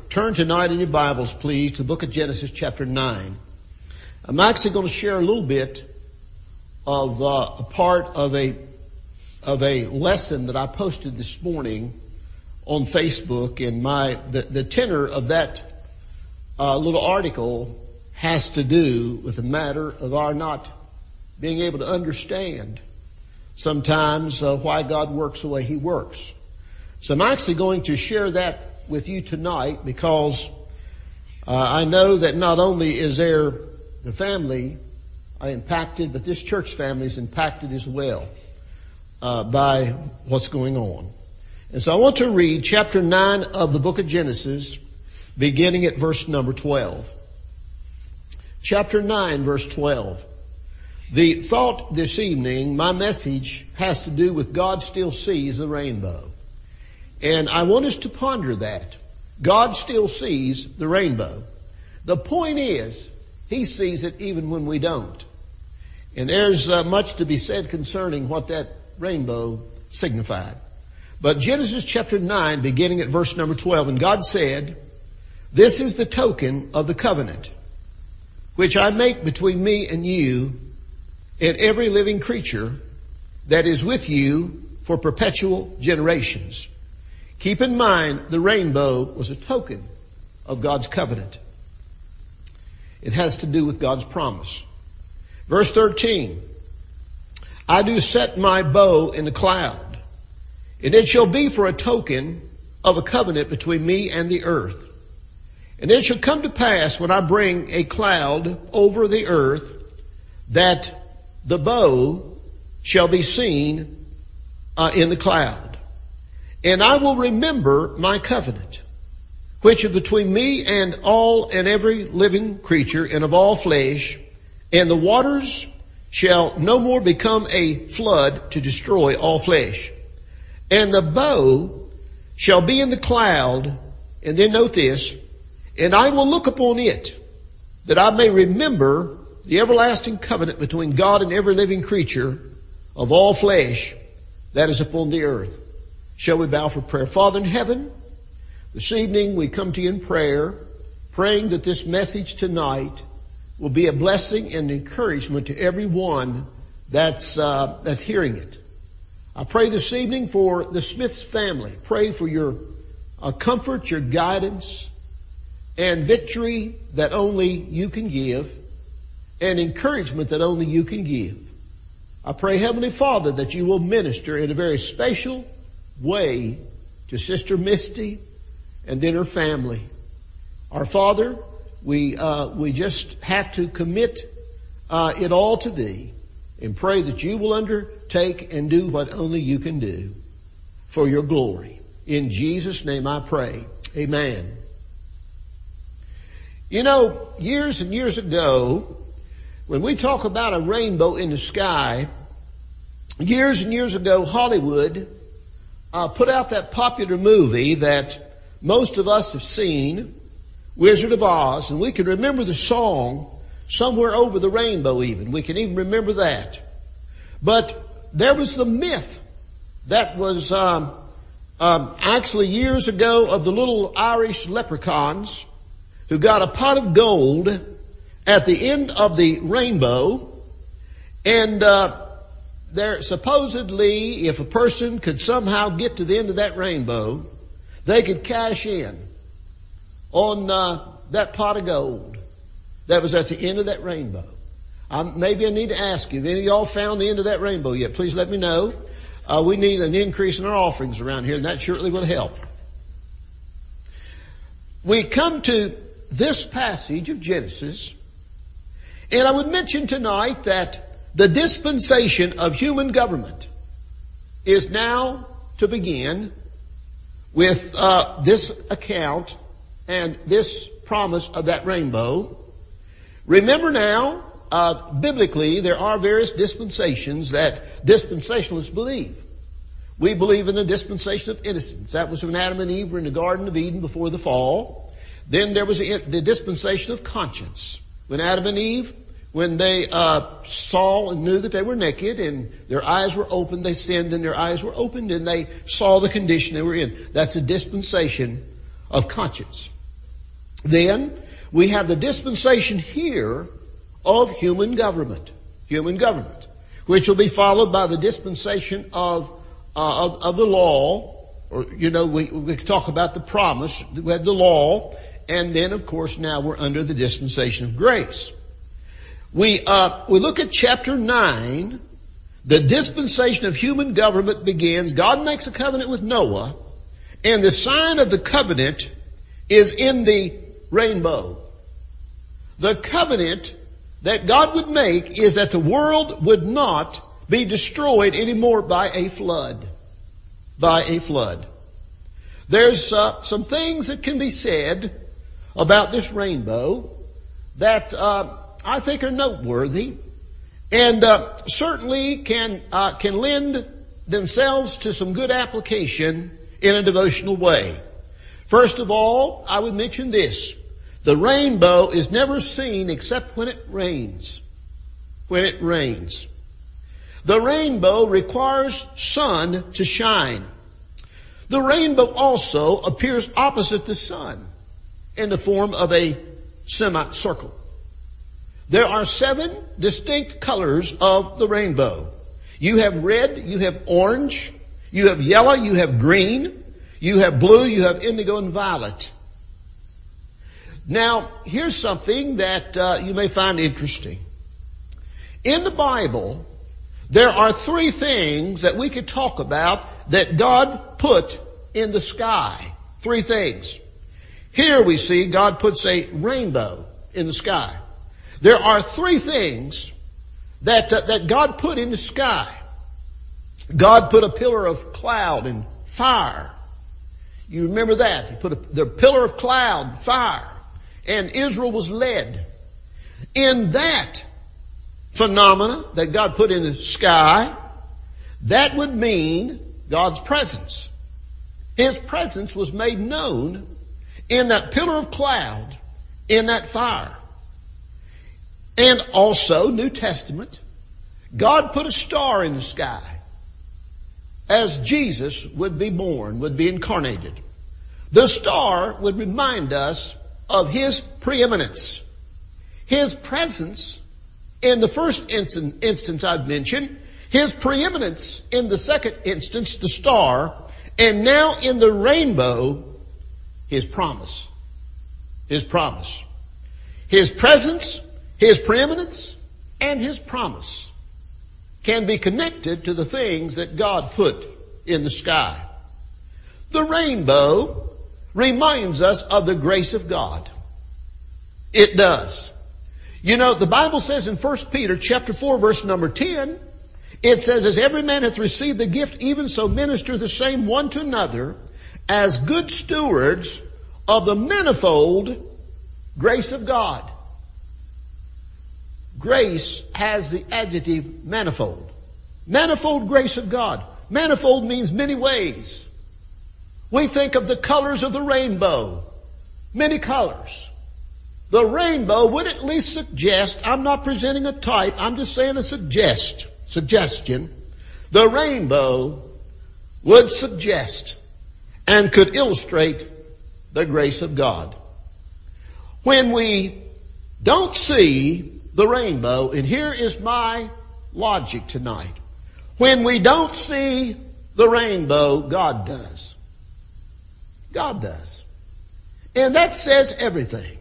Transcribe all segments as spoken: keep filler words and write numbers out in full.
turn tonight in your Bibles, please, to the book of Genesis chapter nine. I'm actually going to share a little bit of uh, a part of a of a lesson that I posted this morning on Facebook, and my the, the tenor of that uh, little article has to do with the matter of our not being able to understand sometimes uh, why God works the way He works. So I'm actually going to share that with you tonight because uh, I know that not only is there the family uh, impacted, but this church family is impacted as well uh, by what's going on. And so I want to read chapter nine of the book of Genesis, beginning at verse number twelve. Chapter nine, verse twelve. The thought this evening, my message, has to do with God still sees the rainbow. And I want us to ponder that. God still sees the rainbow. The point is, He sees it even when we don't. And there's uh, much to be said concerning what that rainbow signified. But Genesis chapter nine, beginning at verse number twelve, and God said, "This is the token of the covenant, which I make between me and you and every living creature that is with you for perpetual generations." Keep in mind, the rainbow was a token of God's covenant. It has to do with God's promise. Verse thirteen, "I do set my bow in the cloud, and it shall be for a token of a covenant between me and the earth. And it shall come to pass when I bring a cloud over the earth that the bow shall be seen uh, in the cloud. And I will remember my covenant, which is between me and all and every living creature and of all flesh, and the waters shall no more become a flood to destroy all flesh. And the bow shall be in the cloud," and then note this, "and I will look upon it, that I may remember the everlasting covenant between God and every living creature of all flesh that is upon the earth." Shall we bow for prayer? Father in heaven, this evening we come to you in prayer, praying that this message tonight will be a blessing and encouragement to everyone that's uh, that's hearing it. I pray this evening for the Smiths family. Pray for your uh, comfort, your guidance, and victory that only you can give, and encouragement that only you can give. I pray, Heavenly Father, that you will minister in a very special way to Sister Misty and then her family. Our Father, we uh, we just have to commit uh, it all to Thee and pray that you will undertake and do what only you can do for your glory. In Jesus' name I pray. Amen. You know, years and years ago, when we talk about a rainbow in the sky, years and years ago, Hollywood Uh, put out that popular movie that most of us have seen, Wizard of Oz, and we can remember the song, Somewhere Over the Rainbow even. We can even remember that. But there was the myth that was um, um, actually years ago of the little Irish leprechauns who got a pot of gold at the end of the rainbow, and uh there, supposedly, if a person could somehow get to the end of that rainbow, they could cash in on uh, that pot of gold that was at the end of that rainbow. Um, maybe I need to ask you, have any of y'all found the end of that rainbow yet? Please let me know. Uh, we need an increase in our offerings around here, and that surely will help. We come to this passage of Genesis, and I would mention tonight that the dispensation of human government is now to begin with uh, this account and this promise of that rainbow. Remember now, uh, biblically, there are various dispensations that dispensationalists believe. We believe in the dispensation of innocence. That was when Adam and Eve were in the Garden of Eden before the fall. Then there was the dispensation of conscience. When Adam and Eve When they uh, saw and knew that they were naked and their eyes were opened, they sinned and their eyes were opened and they saw the condition they were in. That's a dispensation of conscience. Then we have the dispensation here of human government, human government, which will be followed by the dispensation of uh, of, of the law. Or, you know, we, we talk about the promise. We had the law, and then, of course, now we're under the dispensation of grace. We uh, we look at chapter nine. The dispensation of human government begins. God makes a covenant with Noah, and the sign of the covenant is in the rainbow. The covenant that God would make is that the world would not be destroyed anymore by a flood. By a flood. There's uh, some things that can be said about this rainbow that uh, I think are noteworthy, and uh, certainly can uh, can lend themselves to some good application in a devotional way. First of all, I would mention this: the rainbow is never seen except when it rains. When it rains. The rainbow requires sun to shine. The rainbow also appears opposite the sun in the form of a semicircle. There are seven distinct colors of the rainbow. You have red, you have orange, you have yellow, you have green, you have blue, you have indigo and violet. Now, here's something that uh, you may find interesting. In the Bible, there are three things that we could talk about that God put in the sky. Three things. Here we see God puts a rainbow in the sky. There are three things that uh, that God put in the sky. God put a pillar of cloud and fire. You remember that. He put a, the pillar of cloud, fire, and Israel was led. In that phenomena that God put in the sky, that would mean God's presence. His presence was made known in that pillar of cloud, in that fire. And also, New Testament, God put a star in the sky as Jesus would be born, would be incarnated. The star would remind us of His preeminence, His presence in the first instant, instance I've mentioned, His preeminence in the second instance, the star, and now in the rainbow, His promise. His promise. His presence, His preeminence, and His promise can be connected to the things that God put in the sky. The rainbow reminds us of the grace of God. It does. You know, the Bible says in First Peter chapter four, verse number ten, it says, as every man hath received the gift, even so minister the same one to another, as good stewards of the manifold grace of God. Grace has the adjective manifold. Manifold grace of God. Manifold means many ways. We think of the colors of the rainbow. Many colors. The rainbow would at least suggest, I'm not presenting a type, I'm just saying a suggest, suggestion. The rainbow would suggest and could illustrate the grace of God. When we don't see the rainbow, and here is my logic tonight. When we don't see the rainbow, God does. God does. And that says everything.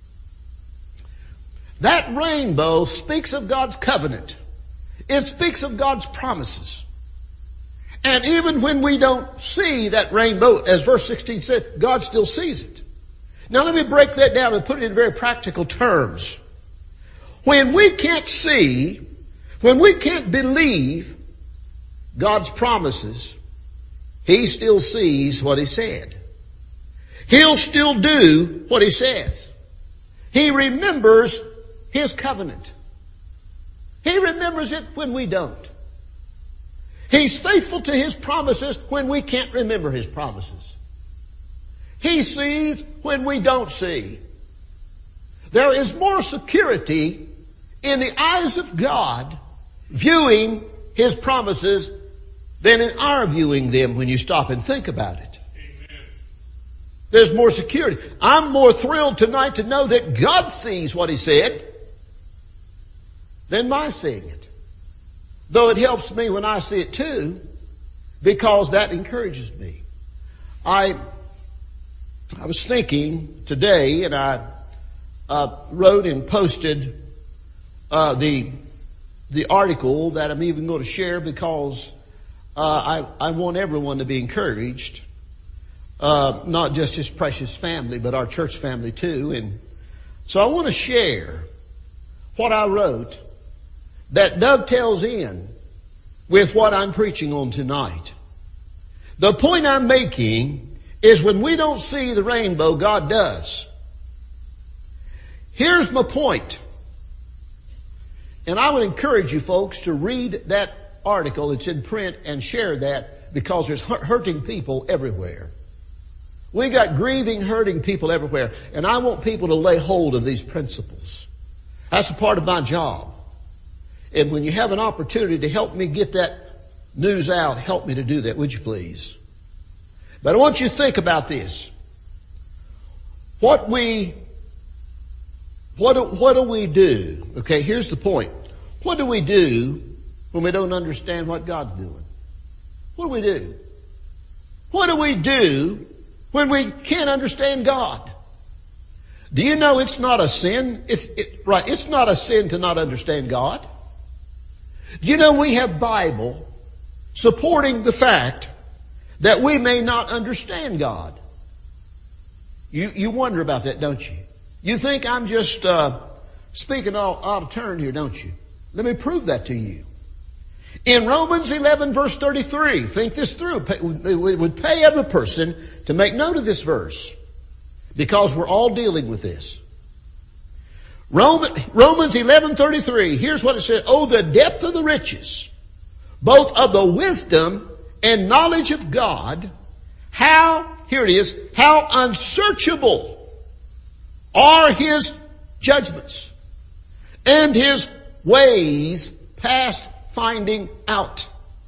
That rainbow speaks of God's covenant. It speaks of God's promises. And even when we don't see that rainbow, as verse sixteen said, God still sees it. Now let me break that down and put it in very practical terms. When we can't see, when we can't believe God's promises, He still sees what He said. He'll still do what He says. He remembers His covenant. He remembers it when we don't. He's faithful to His promises when we can't remember His promises. He sees when we don't see. There is more security in the eyes of God viewing His promises than in our viewing them when you stop and think about it. Amen. There's more security. I'm more thrilled tonight to know that God sees what He said than my seeing it. Though it helps me when I see it too, because that encourages me. I, I was thinking today, and I uh, wrote and posted uh, the the article that I'm even going to share because uh, I, I want everyone to be encouraged. Uh, not just His precious family, but our church family too. And so I want to share what I wrote that dovetails in with what I'm preaching on tonight. The point I'm making is when we don't see the rainbow, God does. Here's my point. And I would encourage you folks to read that article. It's in print and share that because there's hurting people everywhere. We got grieving, hurting people everywhere. And I want people to lay hold of these principles. That's a part of my job. And when you have an opportunity to help me get that news out, help me to do that, would you please? But I want you to think about this. What we, what do, what do we do? Okay, here's the point. What do we do when we don't understand what God's doing? What do we do? What do we do when we can't understand God? Do you know it's not a sin? It's it, right. It's not a sin to not understand God. Do you know we have Bible supporting the fact that we may not understand God? You you wonder about that, don't you? You think I'm just uh, speaking all out of turn here, don't you? Let me prove that to you. In Romans eleven verse thirty-three, think this through. It would pay every person to make note of this verse because we're all dealing with this. Romans eleven thirty-three, here's what it says. Oh, the depth of the riches, both of the wisdom and knowledge of God. How, here it is, how unsearchable are His judgments and His ways past finding out.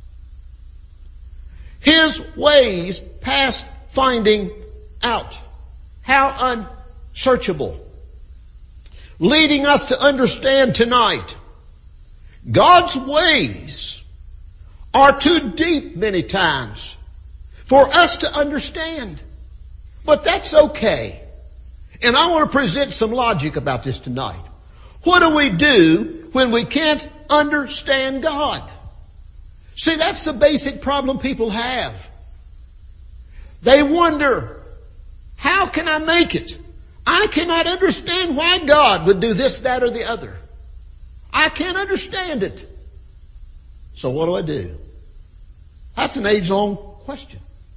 His ways past finding out. How unsearchable. Leading us to understand tonight, God's ways are too deep many times for us to understand. But that's okay. And I want to present some logic about this tonight. What do we do when we can't understand God? See, that's the basic problem people have. They wonder, how can I make it? I cannot understand why God would do this, that, or the other. I can't understand it. So what do I do? That's an age-long question.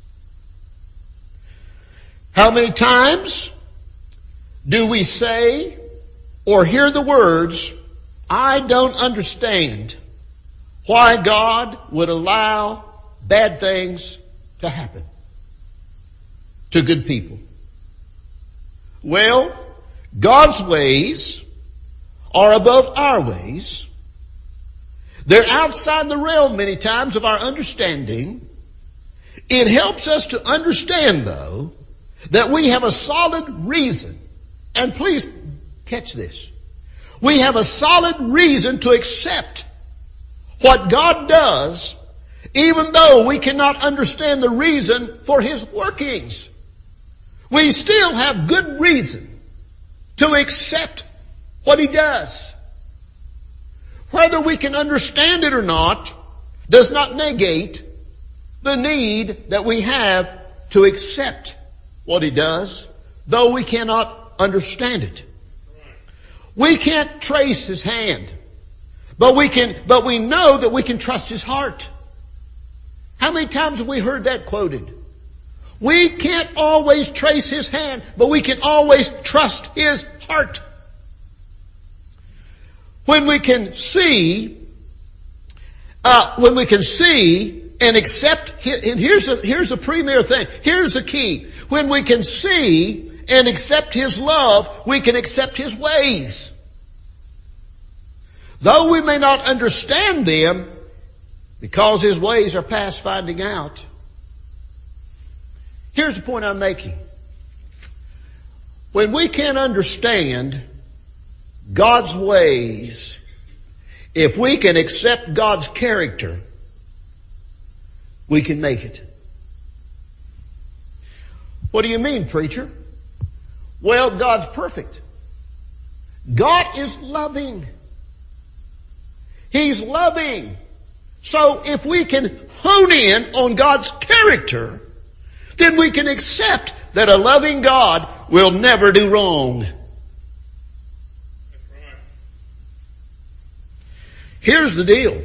How many times do we say or hear the words, I don't understand why God would allow bad things to happen to good people? Well, God's ways are above our ways. They're outside the realm many times of our understanding. It helps us to understand, though, that we have a solid reason. And please catch this. We have a solid reason to accept what God does, even though we cannot understand the reason for His workings. We still have good reason to accept what He does. Whether we can understand it or not does not negate the need that we have to accept what He does, though we cannot understand it. We can't trace His hand, but we can, but we know that we can trust His heart. How many times have we heard that quoted? We can't always trace His hand, but we can always trust His heart. When we can see, uh, when we can see and accept His, and here's a, here's a premier thing. Here's the key. When we can see and accept His love, we can accept His ways. Though we may not understand them, because His ways are past finding out. Here's the point I'm making. When we can't understand God's ways, if we can accept God's character, we can make it. What do you mean, preacher? Well, God's perfect. God is loving. He's loving. So if we can hone in on God's character, then we can accept that a loving God will never do wrong. That's right. Here's the deal.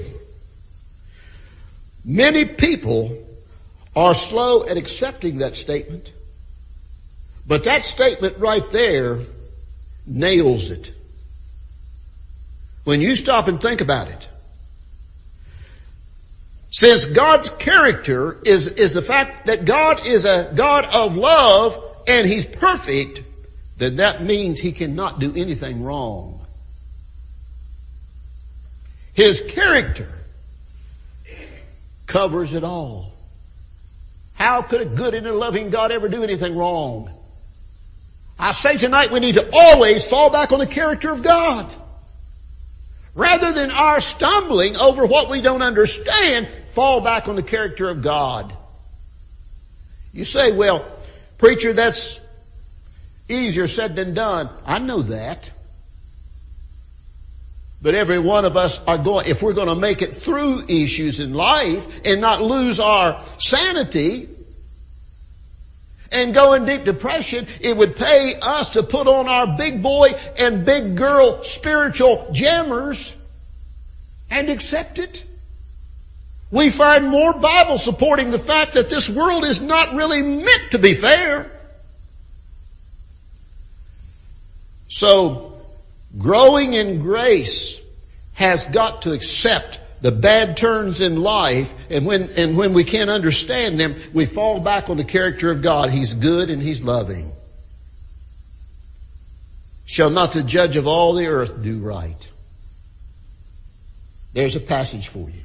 Many people are slow at accepting that statement. But that statement right there nails it. When you stop and think about it. Since God's character is, is the fact that God is a God of love and He's perfect, then that means He cannot do anything wrong. His character covers it all. How could a good and a loving God ever do anything wrong? I say tonight we need to always fall back on the character of God. Rather than our stumbling over what we don't understand, fall back on the character of God. You say, well, preacher, that's easier said than done. I know that. But every one of us are going, if we're going to make it through issues in life and not lose our sanity and go in deep depression, it would pay us to put on our big boy and big girl spiritual jammers and accept it. We find more Bible supporting the fact that this world is not really meant to be fair. So, growing in grace has got to accept the bad turns in life, and when, and when we can't understand them, we fall back on the character of God. He's good and He's loving. Shall not the judge of all the earth do right? There's a passage for you.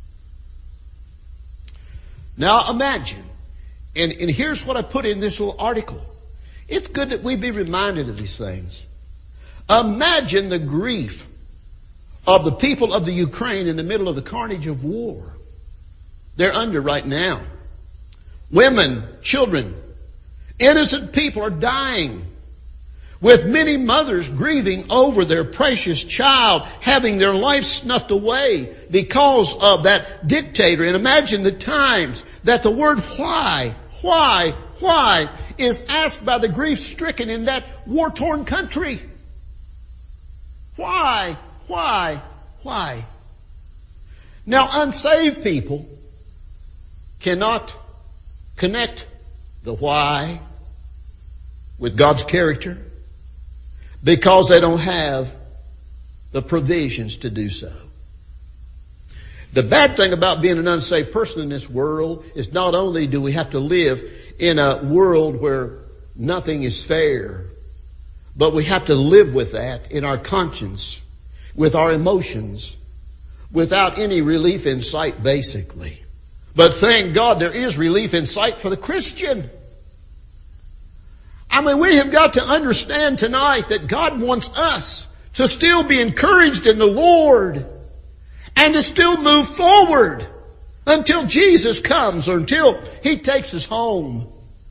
Now imagine, and, and here's what I put in this little article. It's good that we be reminded of these things. Imagine the grief of the people of the Ukraine in the middle of the carnage of war. They're under right now. Women, children, innocent people are dying, with many mothers grieving over their precious child having their life snuffed away because of that dictator. And imagine the times that the word why, why, why is asked by the grief-stricken in that war-torn country. Why? Why? Why? Now, unsaved people cannot connect the why with God's character because they don't have the provisions to do so. The bad thing about being an unsaved person in this world is not only do we have to live in a world where nothing is fair, but we have to live with that in our conscience, with our emotions, without any relief in sight, basically. But thank God there is relief in sight for the Christian. I mean, we have got to understand tonight that God wants us to still be encouraged in the Lord and to still move forward until Jesus comes or until He takes us home.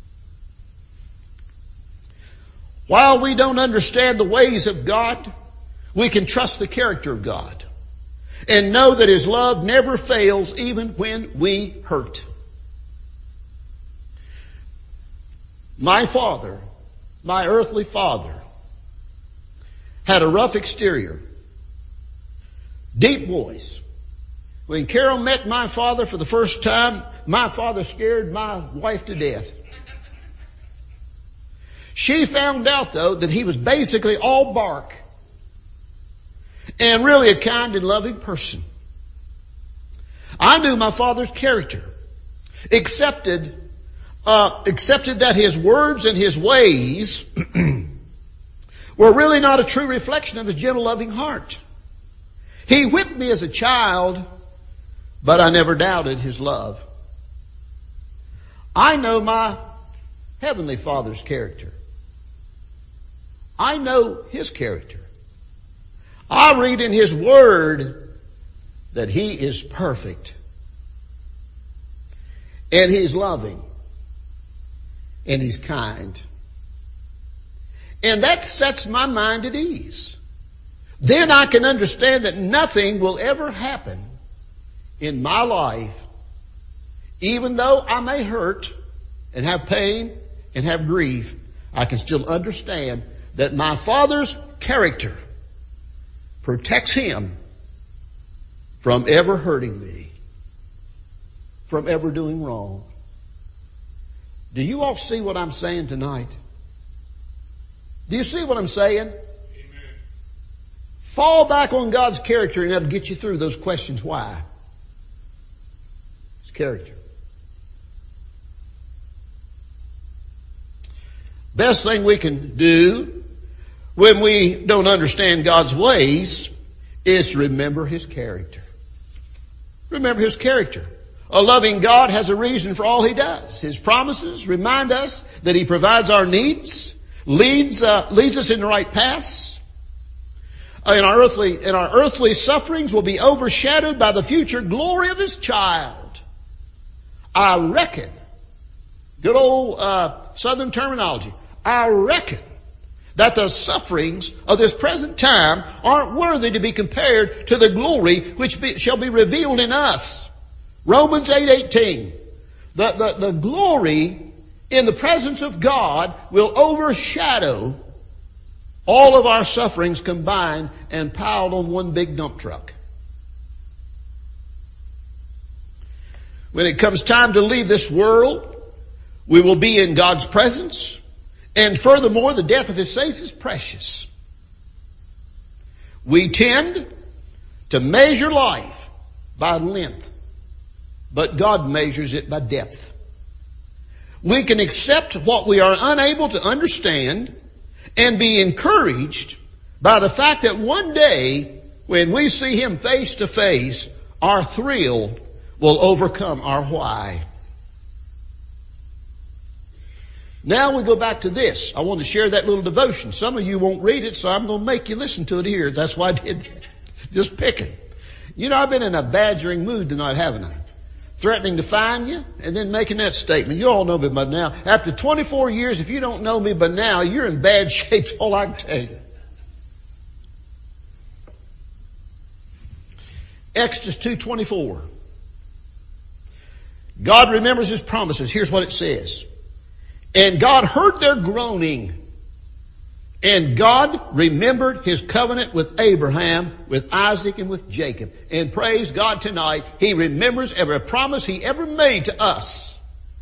While we don't understand the ways of God, we can trust the character of God and know that His love never fails even when we hurt. My father, my earthly father, had a rough exterior, deep voice. When Carol met my father for the first time, my father scared my wife to death. She found out, though, that he was basically all bark and really a kind and loving person. I knew my father's character, accepted, uh, accepted that his words and his ways were really not a true reflection of his gentle, loving heart. He whipped me as a child, but I never doubted his love. I know my Heavenly Father's character. I know His character. I read in His Word that He is perfect. And He's loving. And He's kind. And that sets my mind at ease. Then I can understand that nothing will ever happen in my life, even though I may hurt and have pain and have grief, I can still understand that my Father's character protects Him from ever hurting me, from ever doing wrong. Do you all see what I'm saying tonight? Do you see what I'm saying? Amen. Fall back on God's character and that'll get you through those questions. Why? His character. Best thing we can do when we don't understand God's ways is to remember His character. Remember His character. A loving God has a reason for all He does. His promises remind us that He provides our needs, leads uh, leads us in the right paths. In our earthly in our earthly sufferings will be overshadowed by the future glory of His child. I reckon, good old uh, Southern terminology, I reckon that the sufferings of this present time aren't worthy to be compared to the glory which be, shall be revealed in us. Romans eight eighteen. The, the, the glory in the presence of God will overshadow all of our sufferings combined and piled on one big dump truck. When it comes time to leave this world, we will be in God's presence. And furthermore, the death of His saints is precious. We tend to measure life by length, but God measures it by depth. We can accept what we are unable to understand and be encouraged by the fact that one day when we see Him face to face, our thrill will overcome our why. Now we go back to this. I want to share that little devotion. Some of you won't read it, so I'm going to make you listen to it here. That's why I did that. Just picking. You know, I've been in a badgering mood tonight, haven't I? Threatening to fine you and then making that statement. You all know me by now. After twenty-four years, if you don't know me by now, you're in bad shape. That's all I can tell you. Exodus two twenty-four. God remembers His promises. Here's what it says. And God heard their groaning. And God remembered His covenant with Abraham, with Isaac, and with Jacob. And praise God tonight, He remembers every promise He ever made to us.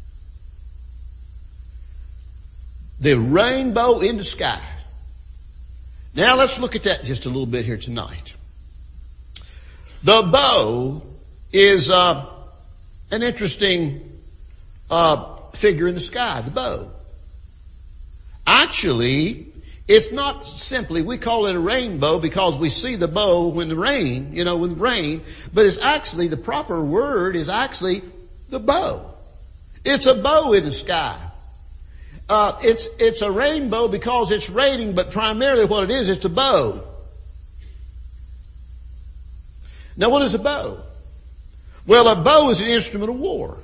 The rainbow in the sky. Now let's look at that just a little bit here tonight. The bow is uh, an interesting uh, figure in the sky, the bow. Actually, it's not simply, we call it a rainbow because we see the bow when the rain, you know, with rain, but it's actually, the proper word is actually the bow. It's a bow in the sky. Uh, it's, it's a rainbow because it's raining, but primarily what it is, it's a bow. Now what is a bow? Well, a bow is an instrument of war.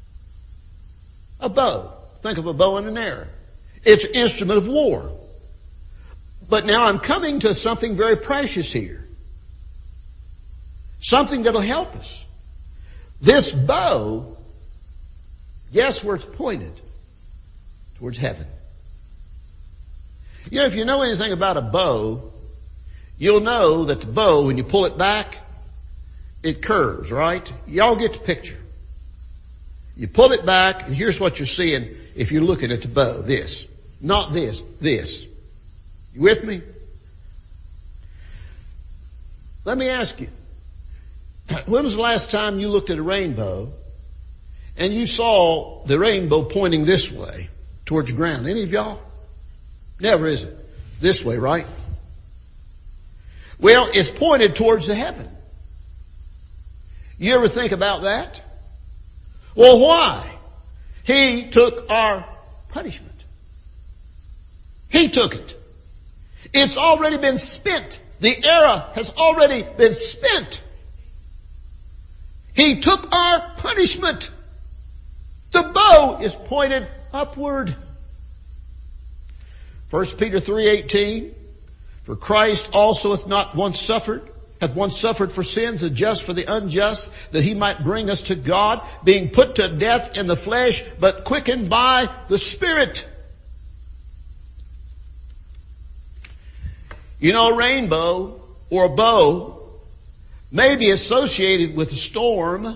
A bow. Think of a bow and an arrow. It's an instrument of war. But now I'm coming to something very precious here. Something that'll help us. This bow, guess where it's pointed? Towards heaven. You know, if you know anything about a bow, you'll know that the bow, when you pull it back, it curves, right? Y'all get the picture. You pull it back, and here's what you're seeing if you're looking at the bow. This. Not this. This. You with me? Let me ask you. When was the last time you looked at a rainbow and you saw the rainbow pointing this way towards the ground? Any of y'all? Never, is it? This way, right? Well, it's pointed towards the heaven. You ever think about that? Well, why? He took our punishment. He took it. It's already been spent. The era has already been spent. He took our punishment. The bow is pointed upward. First Peter three eighteen, for Christ also hath not once suffered, hath once suffered for sins, and just for the unjust, that he might bring us to God, being put to death in the flesh, but quickened by the Spirit. You know, a rainbow or a bow may be associated with a storm,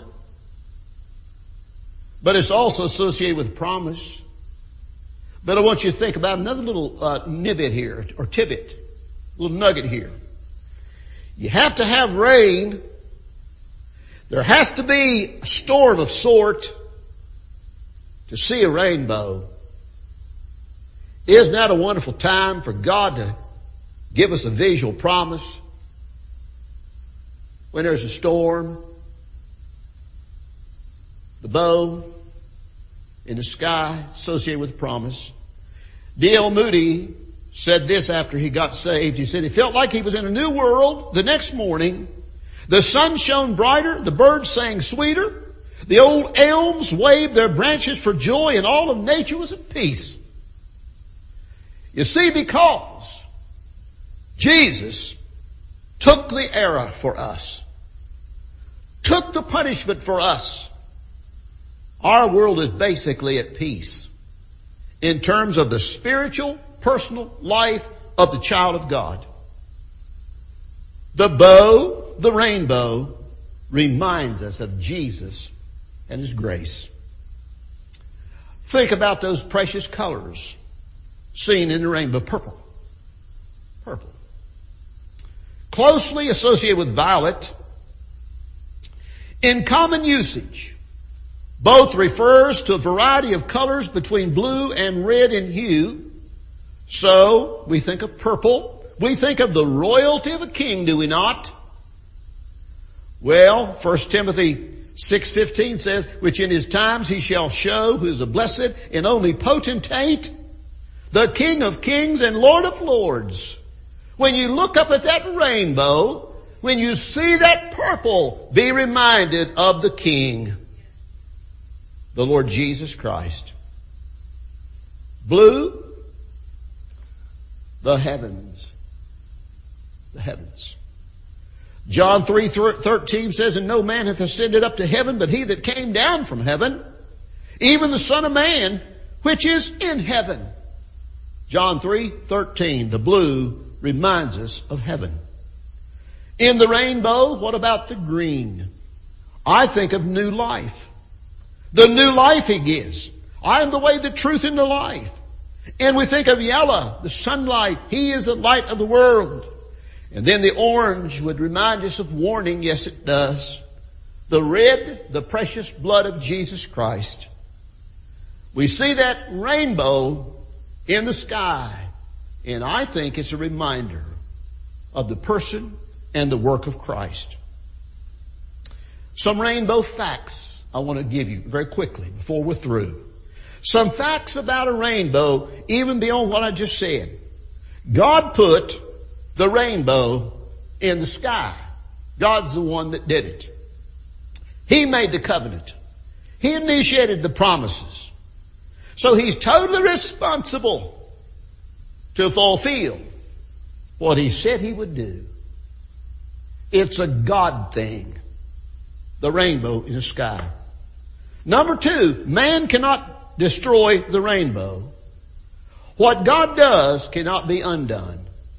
but it's also associated with promise. But I want you to think about another little uh, nibbit here, or tidbit, a little nugget here. You have to have rain. There has to be a storm of sort to see a rainbow. Isn't that a wonderful time for God to give us a visual promise? When there's a storm, the bow in the sky associated with promise. D L Moody said this after he got saved. He said he felt like he was in a new world the next morning. The sun shone brighter, the birds sang sweeter, the old elms waved their branches for joy, and all of nature was at peace. You see, because Jesus took the era for us, took the punishment for us, our world is basically at peace in terms of the spiritual, personal life of the child of God. The bow, the rainbow, reminds us of Jesus and His grace. Think about those precious colors seen in the rainbow. Purple. Purple. Closely associated with violet. In common usage, both refers to a variety of colors between blue and red in hue. So, we think of purple. We think of the royalty of a king, do we not? Well, First Timothy six fifteen says, which in his times he shall show who is a blessed and only potentate, the King of kings and Lord of lords. When you look up at that rainbow, when you see that purple, be reminded of the King, the Lord Jesus Christ. Blue, the heavens. The heavens. John three thirteen says, and no man hath ascended up to heaven, but he that came down from heaven, even the Son of Man, which is in heaven. John three thirteen, the blue reminds us of heaven. In the rainbow, what about the green? I think of new life. The new life He gives. I am the way, the truth, and the life. And we think of yellow, the sunlight. He is the light of the world. And then the orange would remind us of warning. Yes, it does. The red, the precious blood of Jesus Christ. We see that rainbow in the sky, and I think it's a reminder of the person and the work of Christ. Some rainbow facts I want to give you very quickly before we're through. Some facts about a rainbow, even beyond what I just said. God put the rainbow in the sky. God's the one that did it. He made the covenant. He initiated the promises. So He's totally responsible to fulfill what He said He would do. It's a God thing. The rainbow in the sky. Number two, man cannot destroy the rainbow. What God does cannot be undone.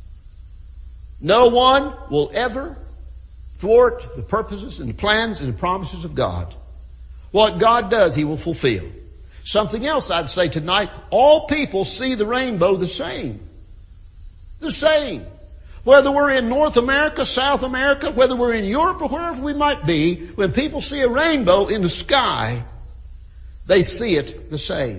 No one will ever thwart the purposes and the plans and the promises of God. What God does, He will fulfill. Something else I'd say tonight, all people see the rainbow the same. The same. Whether we're in North America, South America, whether we're in Europe or wherever we might be, when people see a rainbow in the sky, they see it the same.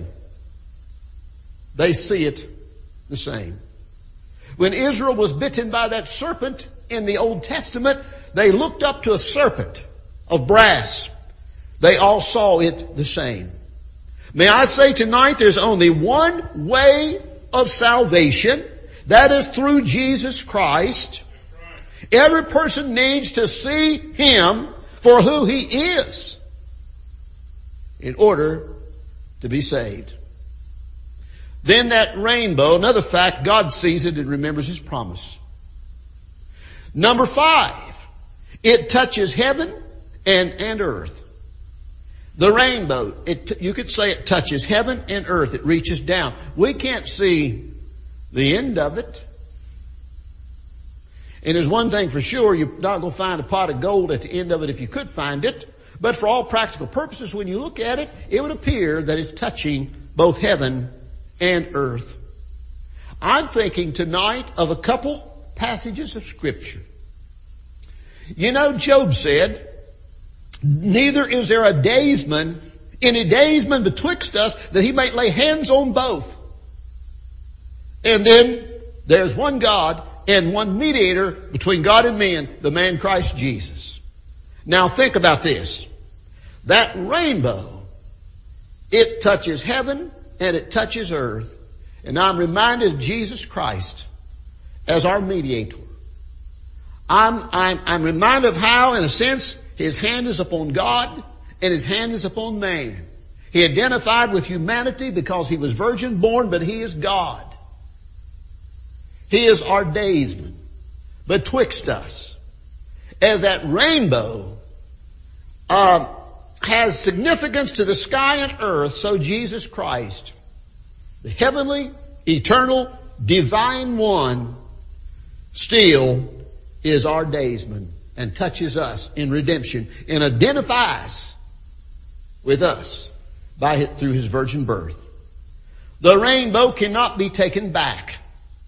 They see it the same. When Israel was bitten by that serpent in the Old Testament, they looked up to a serpent of brass. They all saw it the same. May I say tonight, there's only one way of salvation. That is through Jesus Christ. Every person needs to see Him for who He is in order to be saved. Then that rainbow, another fact, God sees it and remembers His promise. Number five, it touches heaven and, and earth. The rainbow, it, you could say it touches heaven and earth. It reaches down. We can't see the end of it. And there's one thing for sure, you're not going to find a pot of gold at the end of it if you could find it. But for all practical purposes, when you look at it, it would appear that it's touching both heaven and earth. I'm thinking tonight of a couple passages of Scripture. You know, Job said, neither is there a daysman, any daysman betwixt us, that he might lay hands on both. And then there's one God and one mediator between God and men, the man Christ Jesus. Now think about this. That rainbow, it touches heaven and it touches earth. And I'm reminded of Jesus Christ as our mediator. I'm, I'm, I'm reminded of how, in a sense, His hand is upon God and His hand is upon man. He identified with humanity because He was virgin born, but He is God. He is our daysman betwixt us. As that rainbow uh, has significance to the sky and earth, so Jesus Christ, the heavenly, eternal, divine one, still is our daysman and touches us in redemption and identifies with us by through His virgin birth. The rainbow cannot be taken back.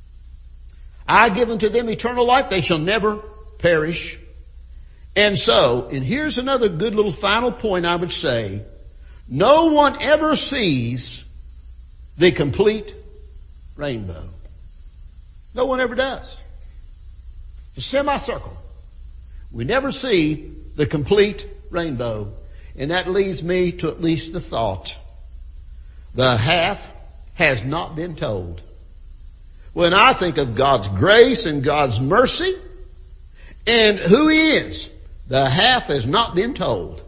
I give unto them eternal life, they shall never perish. And so, and here's another good little final point I would say, no one ever sees the complete rainbow. No one ever does. It's a semicircle. We never see the complete rainbow. And that leads me to at least the thought, the half has not been told. When I think of God's grace and God's mercy and who He is, the half has not been told.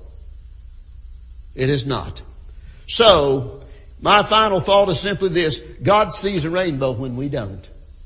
It is not. So, my final thought is simply this. God sees a rainbow when we don't.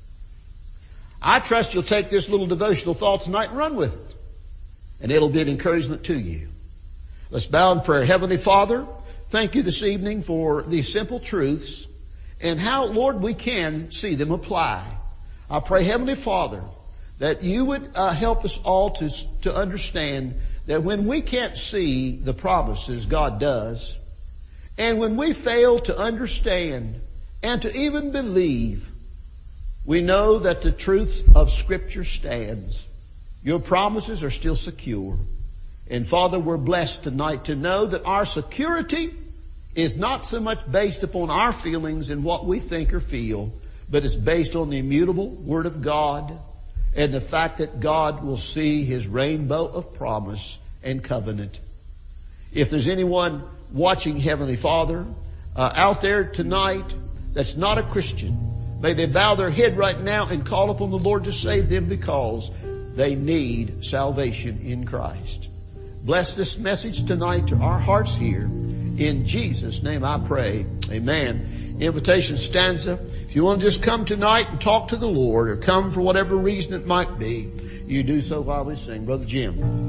I trust you'll take this little devotional thought tonight and run with it. And it'll be an encouragement to you. Let's bow in prayer. Heavenly Father, thank you this evening for these simple truths and how, Lord, we can see them apply. I pray, Heavenly Father, that you would uh, help us all to, to understand that when we can't see the promises God does, and when we fail to understand and to even believe, we know that the truth of Scripture stands. Your promises are still secure. And Father, we're blessed tonight to know that our security is not so much based upon our feelings and what we think or feel, but it's based on the immutable Word of God and the fact that God will see His rainbow of promise and covenant. If there's anyone watching, Heavenly Father, uh, out there tonight that's not a Christian, may they bow their head right now and call upon the Lord to save them because they need salvation in Christ. Bless this message tonight to our hearts here. In Jesus' name I pray. Amen. Invitation stanza. If you want to just come tonight and talk to the Lord or come for whatever reason it might be, you do so while we sing. Brother Jim.